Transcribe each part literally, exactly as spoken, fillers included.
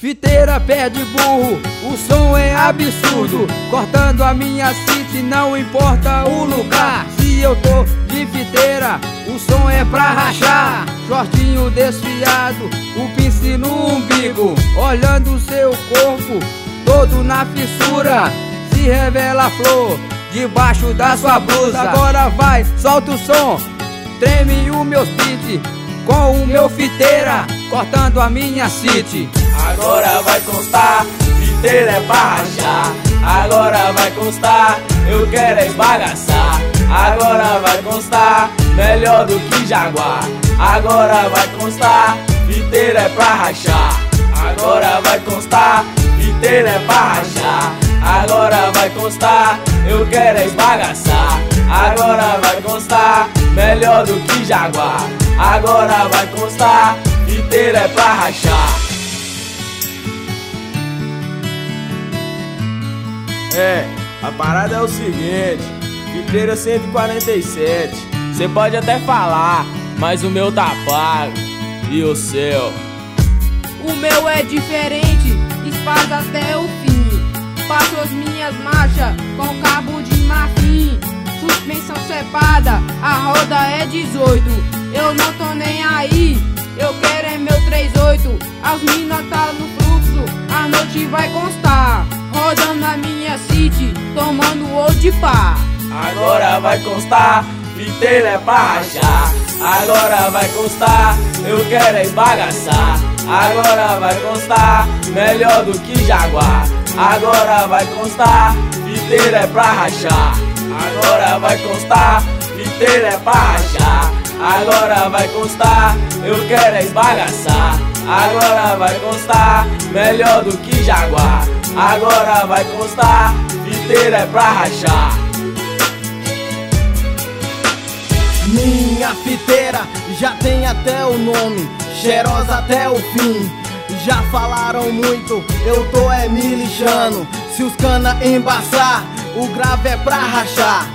Fiteira perde burro, o som é absurdo. Cortando a minha city, não importa o lugar. Se eu tô de fiteira, o som é pra rachar. Shortinho desfiado, o pince no umbigo. Olhando o seu corpo, todo na fissura. Se revela a flor, debaixo da sua blusa. Agora vai, solta o som, treme o meu beat. Com o meu fiteira, cortando a minha city. Agora vai constar, fiteira é pra rachar. Agora vai constar, eu quero é esbagaçar. Agora vai constar, melhor do que Jaguar. Agora vai constar, fiteira é pra rachar. Agora vai constar, fiteira é pra rachar. Agora vai constar, eu quero é esbagaçar. Agora vai constar, melhor do que Jaguar. Agora vai constar, fiteira é pra rachar. É, a parada é o seguinte, fiteira cento e quarenta e sete. Cê pode até falar, mas o meu tá pago. E o seu? O meu é diferente, espada até o fim. Passo as minhas marchas com cabo de marfim. Suspensão cepada, a roda é dezoito. Eu não tô nem aí, eu quero é meu trinta e oito. As mina tá no fluxo, a noite vai constar. Rodando na minha city, tomando old pá. Agora vai constar, fiteira é pra rachar. Agora vai constar, eu quero é esbagaçar. Agora vai constar, melhor do que Jaguar. Agora vai constar, fiteira é pra rachar. Agora vai constar, fiteira é pra rachar. Agora vai constar, eu quero é esbagaçar. Agora vai constar, melhor do que Jaguar. Agora vai constar, fiteira é pra rachar. Minha fiteira já tem até o nome, cheirosa até o fim. Já falaram muito, eu tô é me lixando. Se os cana embaçar, o grave é pra rachar.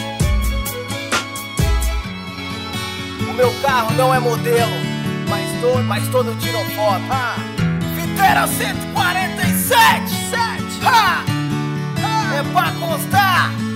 O meu carro não é modelo, mas, to, mas todo tiram foto. Ah. Fiteira cento e quarenta e sete, sete. Ah. Ah. É pra constar.